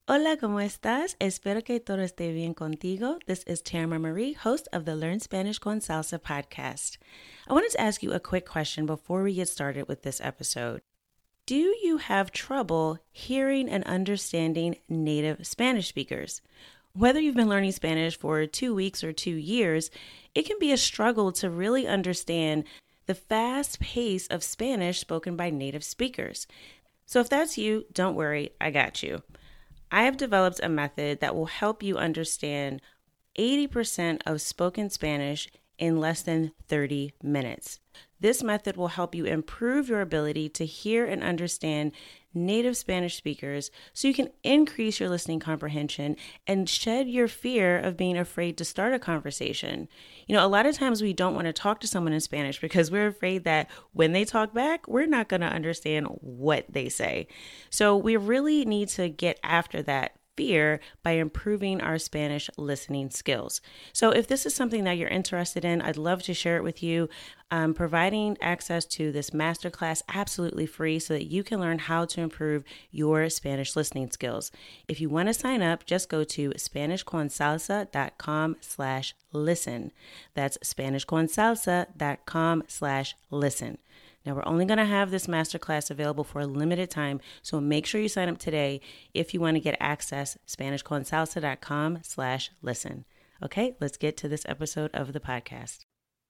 Hola, ¿cómo estás? Espero que todo esté bien contigo. This is Tamara Marie, host of the Learn Spanish con Salsa podcast. I wanted to ask you a quick question before we get started with this episode. Do you have trouble hearing and understanding native Spanish speakers? Whether you've been learning Spanish for 2 weeks or 2 years, it can be a struggle to really understand the fast pace of Spanish spoken by native speakers. So if that's you, don't worry, I got you. I have developed a method that will help you understand 80% of spoken Spanish in less than 30 minutes. This method will help you improve your ability to hear and understand native Spanish speakers so you can increase your listening comprehension and shed your fear of being afraid to start a conversation. You know, a lot of times we don't want to talk to someone in Spanish because we're afraid that when they talk back, we're not going to understand what they say. So we really need to get after that fear by improving our Spanish listening skills. So if this is something that you're interested in, I'd love to share it with you. I'm providing access to this masterclass absolutely free so that you can learn how to improve your Spanish listening skills. If you want to sign up, just go to SpanishConSalsa.com/listen. That's SpanishConSalsa.com/listen. Now, we're only going to have this masterclass available for a limited time, so make sure you sign up today if you want to get access, SpanishConSalsa.com/listen. Okay, let's get to this episode of the podcast.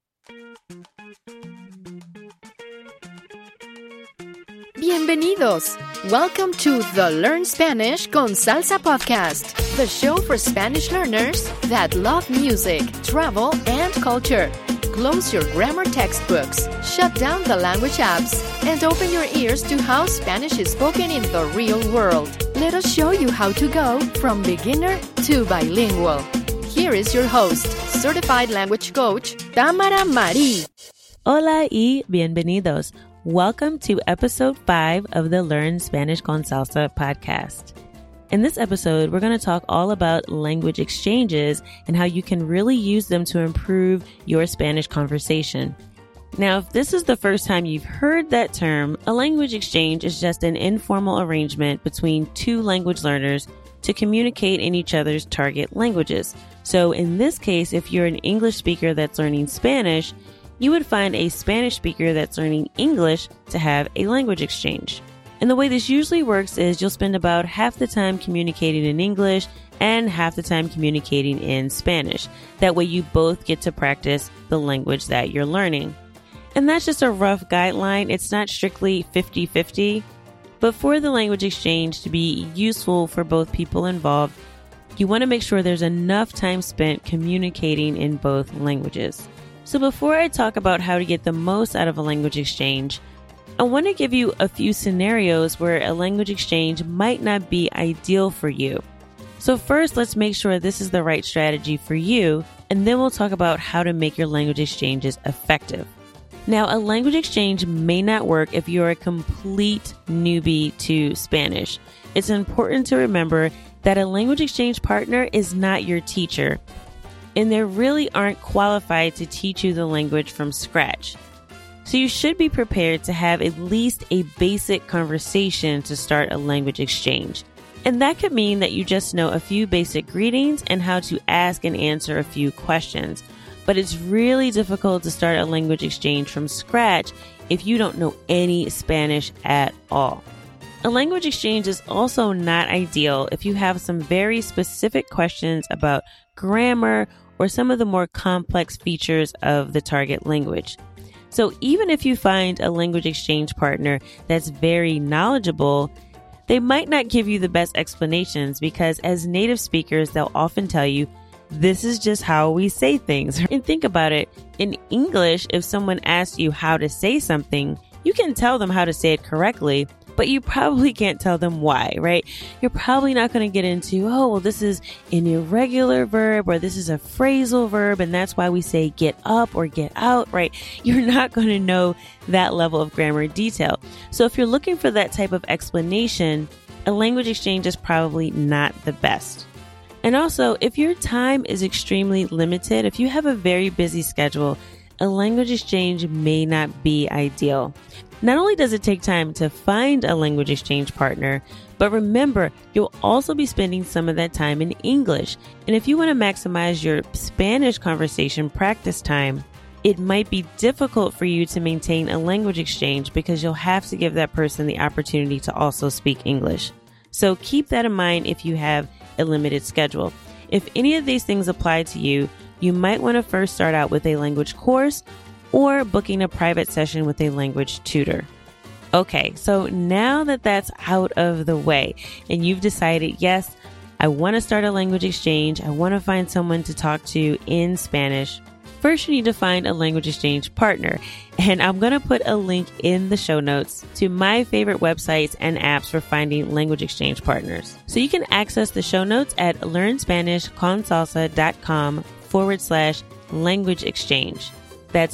Bienvenidos! Welcome to the Learn Spanish con Salsa podcast, the show for Spanish learners that love music, travel, and culture. Close your grammar textbooks, shut down the language apps, and open your ears to how Spanish is spoken in the real world. Let us show you how to go from beginner to bilingual. Here is your host, certified language coach, Tamara Marie. Hola y bienvenidos. Welcome to episode 5 of the Learn Spanish con Salsa podcast. In this episode, we're going to talk all about language exchanges and how you can really use them to improve your Spanish conversation. Now, if this is the first time you've heard that term, a language exchange is just an informal arrangement between two language learners to communicate in each other's target languages. So in this case, if you're an English speaker that's learning Spanish, you would find a Spanish speaker that's learning English to have a language exchange. And the way this usually works is you'll spend about half the time communicating in English and half the time communicating in Spanish. That way you both get to practice the language that you're learning. And that's just a rough guideline. It's not strictly 50-50. But for the language exchange to be useful for both people involved, you want to make sure there's enough time spent communicating in both languages. So before I talk about how to get the most out of a language exchange, I want to give you a few scenarios where a language exchange might not be ideal for you. So first, let's make sure this is the right strategy for you, and then we'll talk about how to make your language exchanges effective. Now, a language exchange may not work if you're a complete newbie to Spanish. It's important to remember that a language exchange partner is not your teacher, and they really aren't qualified to teach you the language from scratch. So you should be prepared to have at least a basic conversation to start a language exchange. And that could mean that you just know a few basic greetings and how to ask and answer a few questions. But it's really difficult to start a language exchange from scratch if you don't know any Spanish at all. A language exchange is also not ideal if you have some very specific questions about grammar or some of the more complex features of the target language. So even if you find a language exchange partner that's very knowledgeable, they might not give you the best explanations because as native speakers, they'll often tell you, this is just how we say things. And think about it. In English, if someone asks you how to say something, you can tell them how to say it correctly, but you probably can't tell them why, right? You're probably not going to get into, oh, well, this is an irregular verb or this is a phrasal verb and that's why we say get up or get out, right? You're not going to know that level of grammar detail. So if you're looking for that type of explanation, a language exchange is probably not the best. And also, if your time is extremely limited, if you have a very busy schedule, a language exchange may not be ideal. Not only does it take time to find a language exchange partner, But remember, you'll also be spending some of that time in English. And if you want to maximize your Spanish conversation practice time, it might be difficult for you to maintain a language exchange because you'll have to give that person the opportunity to also speak English. So keep that in mind if you have a limited schedule. If any of these things apply to you, you might want to first start out with a language course or booking a private session with a language tutor. Okay, so now that that's out of the way and you've decided, yes, I want to start a language exchange, I want to find someone to talk to in Spanish, first you need to find a language exchange partner. And I'm going to put a link in the show notes to my favorite websites and apps for finding language exchange partners. So you can access the show notes at learnspanishconsalsa.com/language exchange. That's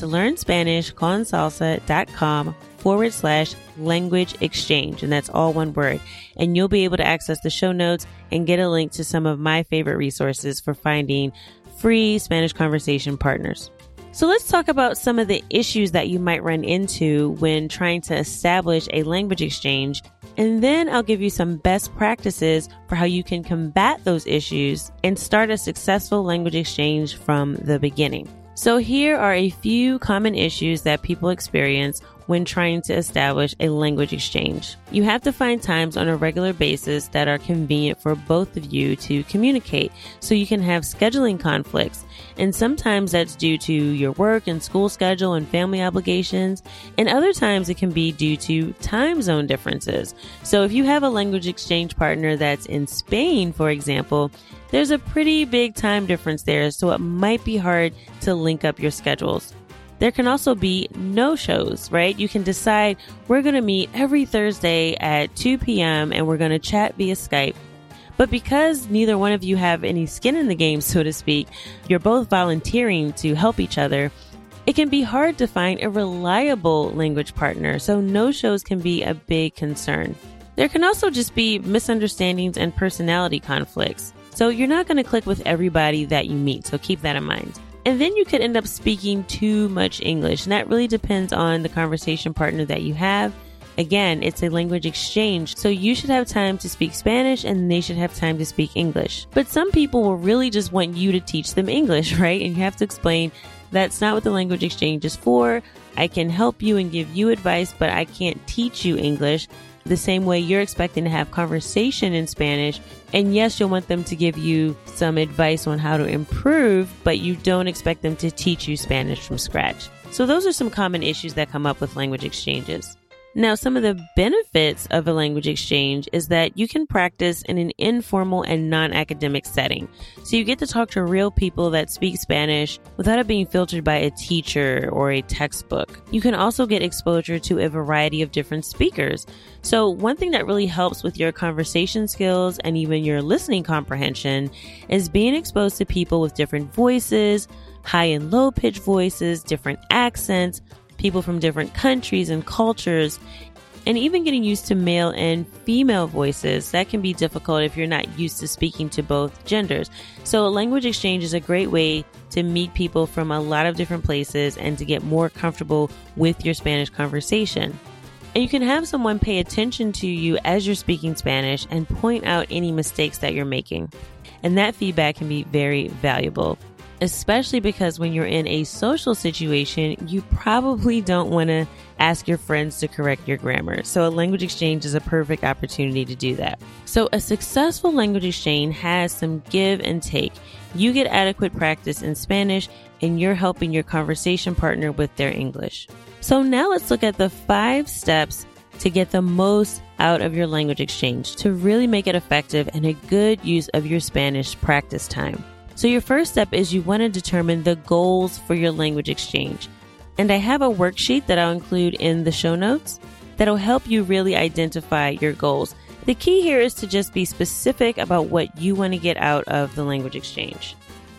learnspanishconsalsa.com/language exchange. And that's all one word. And you'll be able to access the show notes and get a link to some of my favorite resources for finding free Spanish conversation partners. So let's talk about some of the issues that you might run into when trying to establish a language exchange. And then I'll give you some best practices for how you can combat those issues and start a successful language exchange from the beginning. So here are a few common issues that people experience when trying to establish a language exchange. You have to find times on a regular basis that are convenient for both of you to communicate, so you can have scheduling conflicts. And sometimes that's due to your work and school schedule and family obligations, and other times it can be due to time zone differences. So if you have a language exchange partner that's in Spain, for example, there's a pretty big time difference there, so it might be hard to link up your schedules. There can also be no-shows, right? You can decide we're going to meet every Thursday at 2 p.m. and we're going to chat via Skype. But because neither one of you have any skin in the game, so to speak, you're both volunteering to help each other, it can be hard to find a reliable language partner, so no-shows can be a big concern. There can also just be misunderstandings and personality conflicts. So you're not going to click with everybody that you meet, so keep that in mind. And then you could end up speaking too much English, and that really depends on the conversation partner that you have. Again, it's a language exchange, so you should have time to speak Spanish and they should have time to speak English. But some people will really just want you to teach them English, right? And you have to explain that's not what the language exchange is for. I can help you and give you advice, but I can't teach you English. The same way you're expecting to have conversation in Spanish. And yes, you'll want them to give you some advice on how to improve, but you don't expect them to teach you Spanish from scratch. So those are some common issues that come up with language exchanges. Now, some of the benefits of a language exchange is that you can practice in an informal and non-academic setting. So you get to talk to real people that speak Spanish without it being filtered by a teacher or a textbook. You can also get exposure to a variety of different speakers. So one thing that really helps with your conversation skills and even your listening comprehension is being exposed to people with different voices, high and low pitch voices, different accents, people from different countries and cultures, and even getting used to male and female voices. That can be difficult if you're not used to speaking to both genders. So a language exchange is a great way to meet people from a lot of different places and to get more comfortable with your Spanish conversation. And you can have someone pay attention to you as you're speaking Spanish and point out any mistakes that you're making. And that feedback can be very valuable, especially because when you're in a social situation, you probably don't want to ask your friends to correct your grammar. So a language exchange is a perfect opportunity to do that. So a successful language exchange has some give and take. You get adequate practice in Spanish and you're helping your conversation partner with their English. So now let's look at the 5 steps to get the most out of your language exchange to really make it effective and a good use of your Spanish practice time. So your first step is you want to determine the goals for your language exchange. And I have a worksheet that I'll include in the show notes that'll help you really identify your goals. The key here is to just be specific about what you want to get out of the language exchange.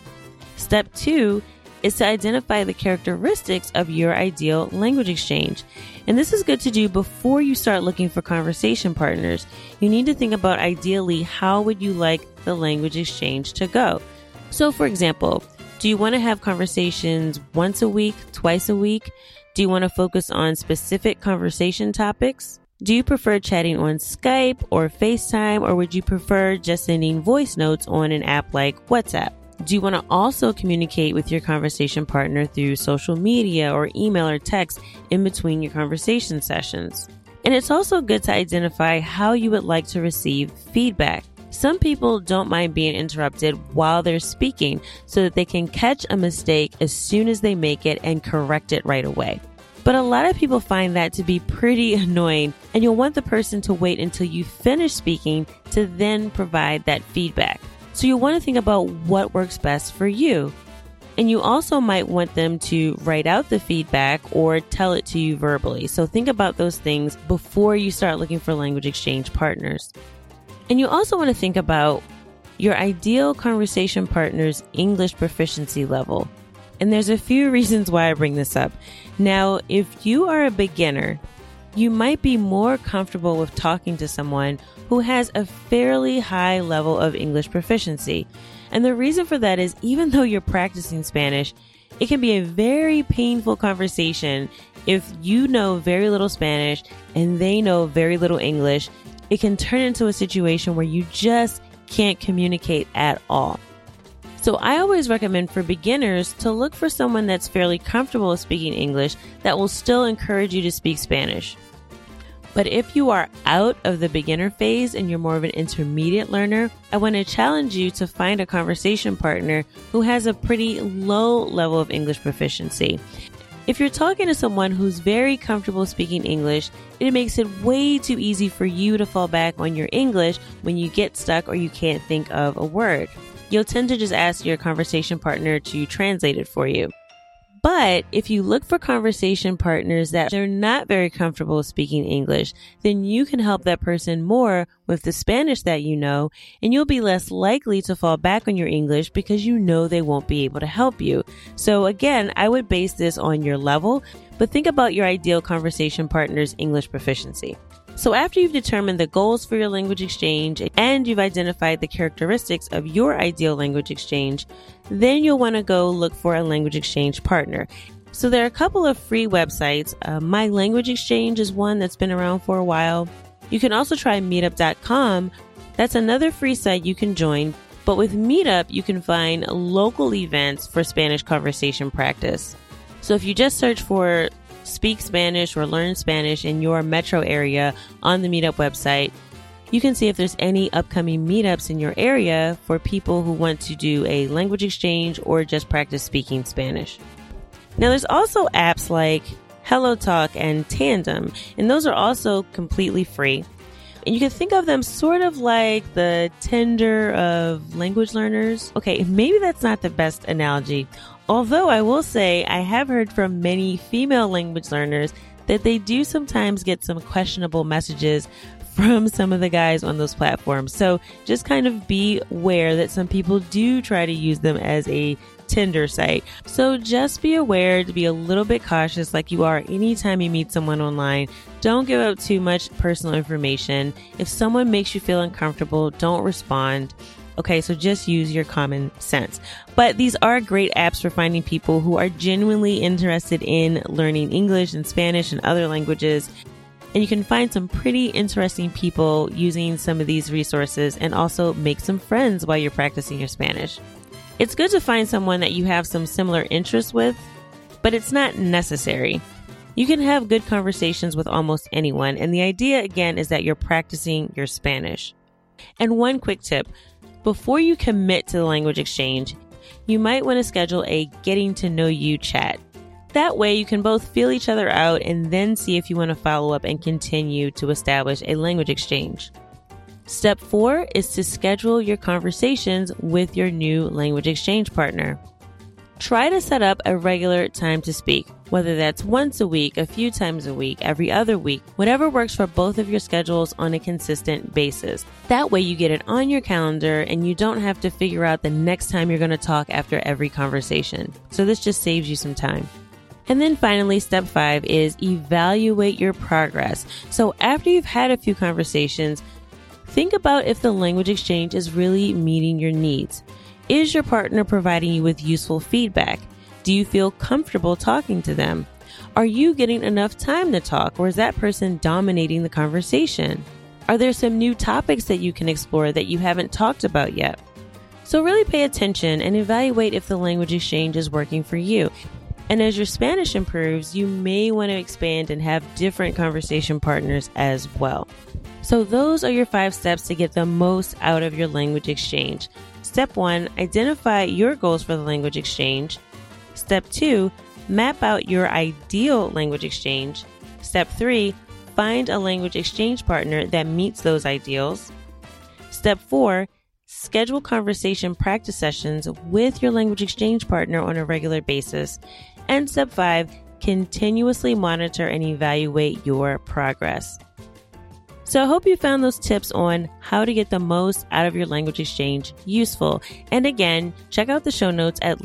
Step 2 is to identify the characteristics of your ideal language exchange. And this is good to do before you start looking for conversation partners. You need to think about ideally how would you like the language exchange to go. So for example, do you want to have conversations once a week, twice a week? Do you want to focus on specific conversation topics? Do you prefer chatting on Skype or FaceTime, or would you prefer just sending voice notes on an app like WhatsApp? Do you want to also communicate with your conversation partner through social media or email or text in between your conversation sessions? And it's also good to identify how you would like to receive feedback. Some people don't mind being interrupted while they're speaking so that they can catch a mistake as soon as they make it and correct it right away. But a lot of people find that to be pretty annoying, and you'll want the person to wait until you finish speaking to then provide that feedback. So you'll want to think about what works best for you. And you also might want them to write out the feedback or tell it to you verbally. So think about those things before you start looking for language exchange partners. And you also want to think about your ideal conversation partner's English proficiency level. And there's a few reasons why I bring this up. Now, if you are a beginner, you might be more comfortable with talking to someone who has a fairly high level of English proficiency. And the reason for that is even though you're practicing Spanish, it can be a very painful conversation if you know very little Spanish and they know very little English. It can turn into a situation where you just can't communicate at all. So I always recommend for beginners to look for someone that's fairly comfortable with speaking English that will still encourage you to speak Spanish. But if you are out of the beginner phase and you're more of an intermediate learner, I want to challenge you to find a conversation partner who has a pretty low level of English proficiency. If you're talking to someone who's very comfortable speaking English, it makes it way too easy for you to fall back on your English when you get stuck or you can't think of a word. You'll tend to just ask your conversation partner to translate it for you. But if you look for conversation partners that are not very comfortable speaking English, then you can help that person more with the Spanish that you know, and you'll be less likely to fall back on your English because you know they won't be able to help you. So again, I would base this on your level, but think about your ideal conversation partner's English proficiency. So after you've determined the goals for your language exchange and you've identified the characteristics of your ideal language exchange, then you'll want to go look for a language exchange partner. So there are a couple of free websites. My Language Exchange is one that's been around for a while. You can also try meetup.com. That's another free site you can join. But with Meetup, you can find local events for Spanish conversation practice. So if you just search for Speak Spanish or Learn Spanish in your metro area on the Meetup website, you can see if there's any upcoming meetups in your area for people who want to do a language exchange or just practice speaking Spanish. Now, there's also apps like HelloTalk and Tandem, and those are also completely free. And you can think of them sort of like the Tinder of language learners. Okay, maybe that's not the best analogy. Although I will say I have heard from many female language learners that they do sometimes get some questionable messages from some of the guys on those platforms. So just kind of be aware that some people do try to use them as a Tinder site. So just be aware to be a little bit cautious like you are anytime you meet someone online. Don't give out too much personal information. If someone makes you feel uncomfortable, don't respond. Okay, so just use your common sense. But these are great apps for finding people who are genuinely interested in learning English and Spanish and other languages. And you can find some pretty interesting people using some of these resources and also make some friends while you're practicing your Spanish. It's good to find someone that you have some similar interests with, but it's not necessary. You can have good conversations with almost anyone, and the idea, again, is that you're practicing your Spanish. And one quick tip, before you commit to the language exchange, you might want to schedule a getting to know you chat. That way you can both feel each other out and then see if you want to follow up and continue to establish a language exchange. Step 4 is to schedule your conversations with your new language exchange partner. Try to set up a regular time to speak, whether that's once a week, a few times a week, every other week, whatever works for both of your schedules on a consistent basis. That way you get it on your calendar and you don't have to figure out the next time you're going to talk after every conversation. So this just saves you some time. And then finally, step 5 is evaluate your progress. So after you've had a few conversations, think about if the language exchange is really meeting your needs. Is your partner providing you with useful feedback? Do you feel comfortable talking to them? Are you getting enough time to talk, or is that person dominating the conversation? Are there some new topics that you can explore that you haven't talked about yet? So really pay attention and evaluate if the language exchange is working for you. And as your Spanish improves, you may want to expand and have different conversation partners as well. So those are your 5 steps to get the most out of your language exchange. Step 1, identify your goals for the language exchange. Step 2, map out your ideal language exchange. Step 3, find a language exchange partner that meets those ideals. Step 4, schedule conversation practice sessions with your language exchange partner on a regular basis. And step 5, continuously monitor and evaluate your progress. So I hope you found those tips on how to get the most out of your language exchange useful. And again, check out the show notes at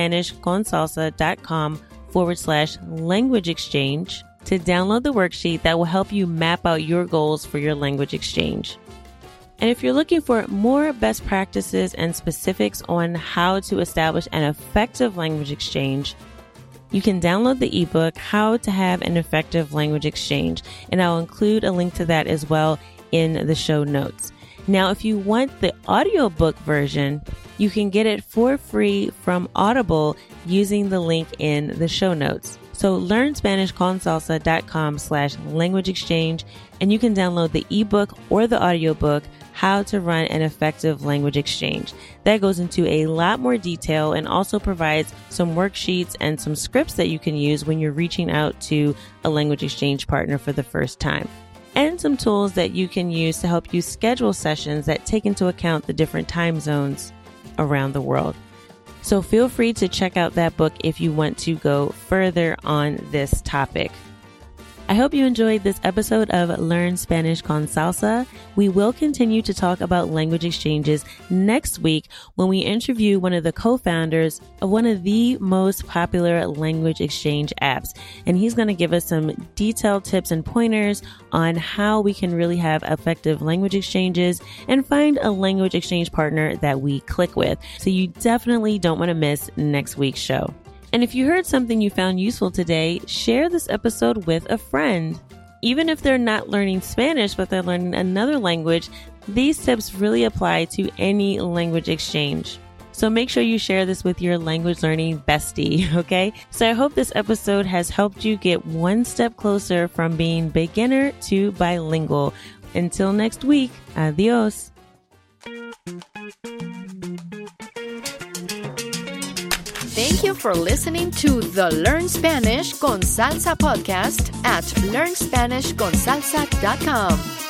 learnspanishconsalsa.com/language exchange to download the worksheet that will help you map out your goals for your language exchange. And if you're looking for more best practices and specifics on how to establish an effective language exchange, you can download the ebook, How to Have an Effective Language Exchange, and I'll include a link to that as well in the show notes. Now, if you want the audiobook version, you can get it for free from Audible using the link in the show notes. So learnspanishconsalsa.com/language exchange, and you can download the ebook or the audiobook, How to Run an Effective Language Exchange. That goes into a lot more detail and also provides some worksheets and some scripts that you can use when you're reaching out to a language exchange partner for the first time. And some tools that you can use to help you schedule sessions that take into account the different time zones around the world. So feel free to check out that book if you want to go further on this topic. I hope you enjoyed this episode of Learn Spanish con Salsa. We will continue to talk about language exchanges next week when we interview one of the co-founders of one of the most popular language exchange apps. And he's going to give us some detailed tips and pointers on how we can really have effective language exchanges and find a language exchange partner that we click with. So you definitely don't want to miss next week's show. And if you heard something you found useful today, share this episode with a friend. Even if they're not learning Spanish, but they're learning another language, these tips really apply to any language exchange. So make sure you share this with your language learning bestie, okay? So I hope this episode has helped you get one step closer from being beginner to bilingual. Until next week, adios. Thank you for listening to the Learn Spanish con Salsa podcast at learnspanishconsalsa.com.